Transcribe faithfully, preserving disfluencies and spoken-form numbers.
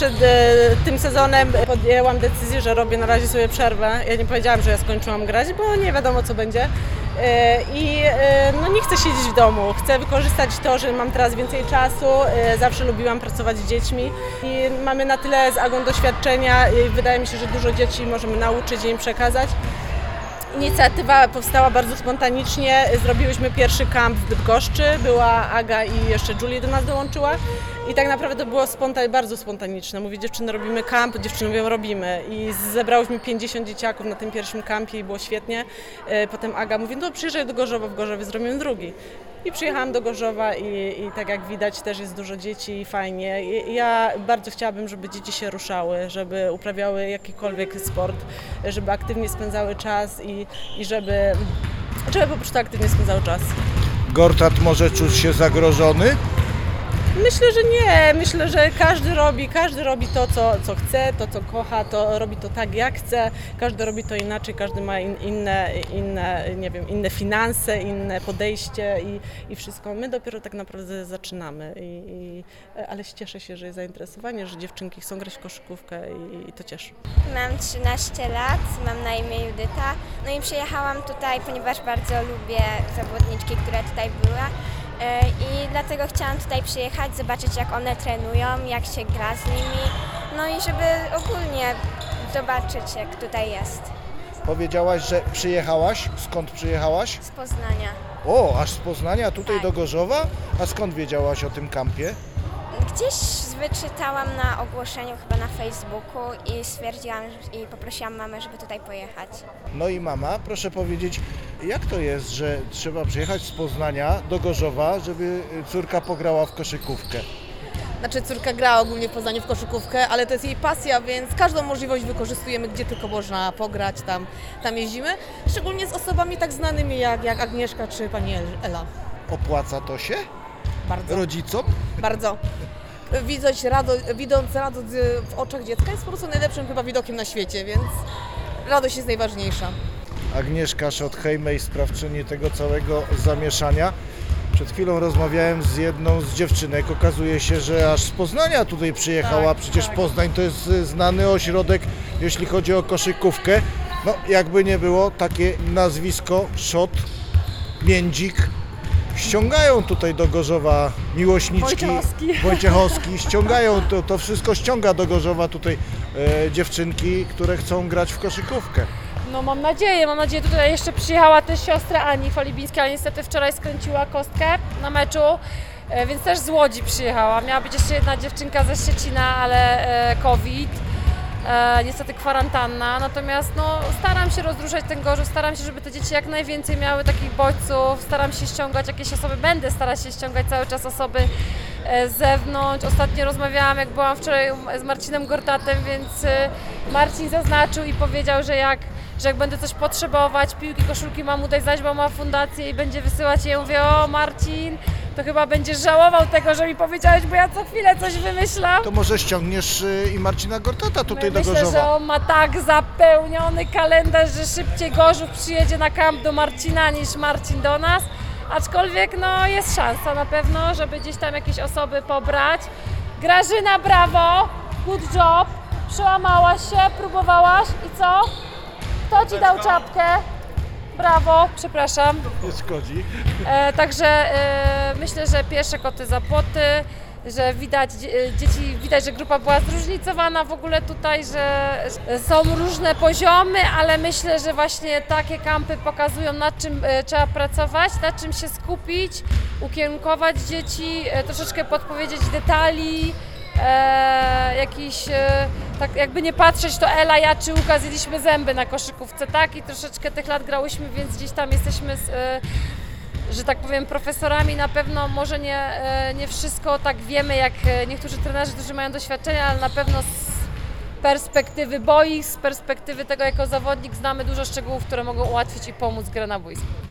przed e, tym sezonem podjęłam decyzję, że robię na razie sobie przerwę. Ja nie powiedziałam, że ja skończyłam grać, bo nie wiadomo co będzie. E, I e, no, nie chcę siedzieć w domu, chcę wykorzystać to, że mam teraz więcej czasu. E, zawsze lubiłam pracować z dziećmi i mamy na tyle z Agą doświadczenia i wydaje mi się, że dużo dzieci możemy nauczyć i im przekazać. Inicjatywa powstała bardzo spontanicznie. Zrobiłyśmy pierwszy kamp w Bydgoszczy. Była Aga i jeszcze Julie do nas dołączyła. I tak naprawdę to było spontan- bardzo spontaniczne. Mówi, dziewczyny, robimy kamp, dziewczyny mówią, robimy. I zebrałyśmy pięćdziesiąt dzieciaków na tym pierwszym kampie i było świetnie. Potem Aga mówi, no przyjeżdżaj do Gorzowa, w Gorzowie zrobimy drugi. I przyjechałam do Gorzowa i, i tak jak widać też jest dużo dzieci i fajnie. I ja bardzo chciałabym, żeby dzieci się ruszały, żeby uprawiały jakikolwiek sport, żeby aktywnie spędzały czas i, i żeby, żeby po prostu aktywnie spędzały czas. Gortat może czuć się zagrożony? Myślę, że nie. Myślę, że każdy robi, każdy robi to, co, co chce, to, co kocha, to robi to tak, jak chce. Każdy robi to inaczej, każdy ma in, inne, inne, nie wiem, inne finanse, inne podejście i, i wszystko. My dopiero tak naprawdę zaczynamy, i, i, ale cieszę się, że jest zainteresowanie, że dziewczynki chcą grać w koszykówkę i, i to cieszy. Mam trzynaście lat, mam na imię Judyta. No i przyjechałam tutaj, ponieważ bardzo lubię zawodniczki, które tutaj były. I dlatego chciałam tutaj przyjechać, zobaczyć jak one trenują, jak się gra z nimi, no i żeby ogólnie zobaczyć jak tutaj jest. Powiedziałaś, że przyjechałaś. Skąd przyjechałaś? Z Poznania. O, aż z Poznania tutaj Tak. do Gorzowa? A skąd wiedziałaś o tym kampie? Gdzieś wyczytałam na ogłoszeniu chyba na Facebooku i stwierdziłam i poprosiłam mamę, żeby tutaj pojechać. No i mama, proszę powiedzieć, jak to jest, że trzeba przyjechać z Poznania do Gorzowa, żeby córka pograła w koszykówkę? Znaczy córka gra ogólnie w Poznaniu w koszykówkę, ale to jest jej pasja, więc każdą możliwość wykorzystujemy, gdzie tylko można pograć, tam, tam jeździmy. Szczególnie z osobami tak znanymi jak, jak Agnieszka czy pani Ela. Opłaca to się Bardzo, rodzicom? bardzo. Widząc, rado, widząc radość w oczach dziecka jest po prostu najlepszym chyba widokiem na świecie, więc radość jest najważniejsza. Agnieszka Schott-Hejmej, sprawczyni tego całego zamieszania. Przed chwilą rozmawiałem z jedną z dziewczynek. Okazuje się, że aż z Poznania tutaj przyjechała. Tak, Przecież tak. Poznań to jest znany ośrodek, jeśli chodzi o koszykówkę. No, jakby nie było, takie nazwisko Schott, Międzik ściągają tutaj do Gorzowa miłośniczki. Wojciechowski. Wojciechowski. Ściągają, to, to wszystko ściąga do Gorzowa tutaj e, dziewczynki, które chcą grać w koszykówkę. No mam nadzieję, mam nadzieję. Tutaj jeszcze przyjechała też siostra Ani Folibińska, ale niestety wczoraj skręciła kostkę na meczu, e, więc też z Łodzi przyjechała. Miała być jeszcze jedna dziewczynka ze Szczecina, ale e, COVID, e, niestety kwarantanna. Natomiast no, staram się rozruszać ten Gorzów, staram się, żeby te dzieci jak najwięcej miały takich bodźców, staram się ściągać jakieś osoby, będę starać się ściągać cały czas osoby z zewnątrz. Ostatnio rozmawiałam, jak byłam wczoraj z Marcinem Gortatem, więc Marcin zaznaczył i powiedział, że jak, że jak będę coś potrzebować, piłki, koszulki mam mu dać znać, bo ma fundację i będzie wysyłać. I ja mówię, o Marcin, to chyba będziesz żałował tego, że mi powiedziałeś, bo ja co chwilę coś wymyślam. To może ściągniesz y, i Marcina Gortata tutaj My, do myślę, Gorzowa. że on ma tak zapełniony kalendarz, że szybciej Gorzów przyjedzie na kamp do Marcina niż Marcin do nas. Aczkolwiek no, jest szansa na pewno, żeby gdzieś tam jakieś osoby pobrać. Grażyna, brawo, good job, przełamałaś się, próbowałaś i co? Kto ci dał czapkę? Brawo, przepraszam. Nie szkodzi. E, także e, myślę, że pierwsze koty za płoty, że widać dzieci, widać, że grupa była zróżnicowana w ogóle tutaj, że są różne poziomy, ale myślę, że właśnie takie kampy pokazują, nad czym trzeba pracować, nad czym się skupić, ukierunkować dzieci, troszeczkę podpowiedzieć detali, e, jakiś, e, tak jakby nie patrzeć, to Ela, ja czy Łukasz zjedliśmy zęby na koszykówce, tak? I troszeczkę tych lat grałyśmy, więc gdzieś tam jesteśmy z, e, że tak powiem, profesorami. Na pewno może nie, nie wszystko tak wiemy, jak niektórzy trenerzy, którzy mają doświadczenia, ale na pewno z perspektywy boisk, z perspektywy tego jako zawodnik znamy dużo szczegółów, które mogą ułatwić i pomóc grę na boisku.